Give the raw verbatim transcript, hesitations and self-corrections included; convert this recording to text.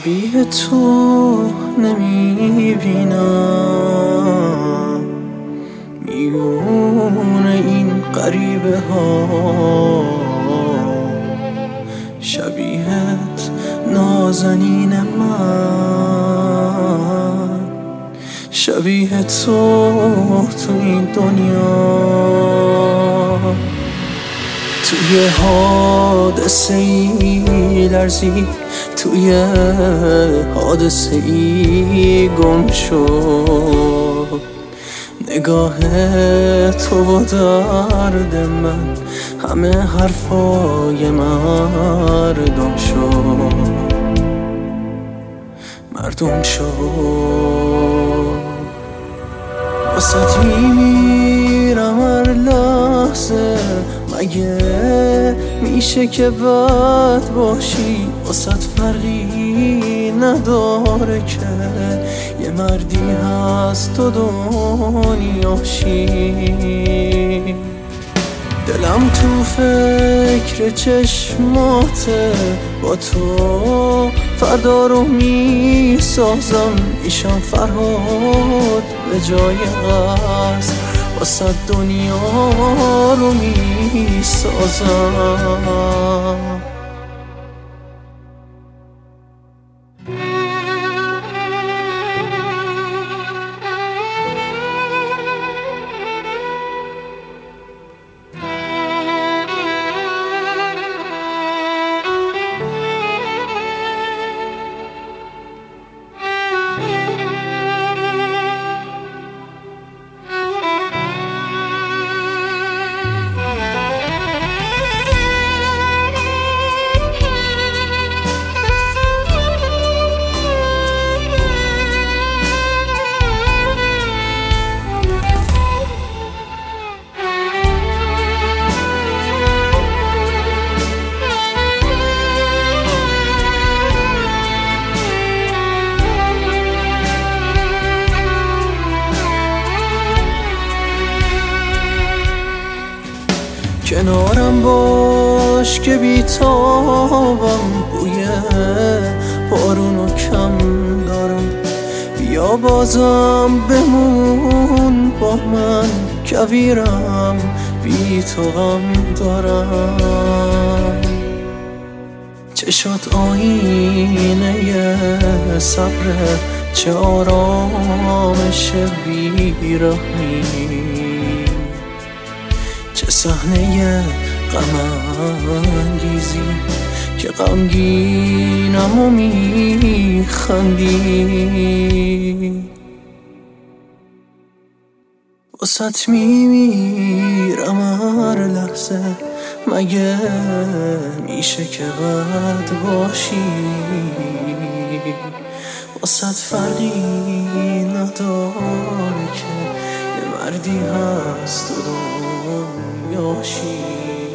شبیه تو نمیبینم میونه این غریبه ها، شبیهت نازنین من، شبیه تو تو این دنیا. توی حادثه ای لرزی، توی حادثه ای گم شد نگاه تو و درد من، همه حرفای مردم شد مردم شد. واسه میمیرم هر لحظه، مگه میشه که بد باشی؟ واسه فرقی نداره که یه مردی هست تو دنیاشی. دلم تو فکر چشماته، با تو فردا رو میسازم، ایشان فرهاد به جای قصد واسه دنیا رو میسازم. کنارم باش که بیتابم، بوی بارونو کم دارم، بیا بازم بمون با من، کویرم بی تو غم دارم. چشات آینه صبره، چه آرامش بیرحمی، چه صحنه غم انگیزی که غمگینم و میخندی. واسه میمیرم هر لحظه، مگه میشه که بد باشی؟ واسه فرقی نداره که یه مردی هست تو دنیاشی.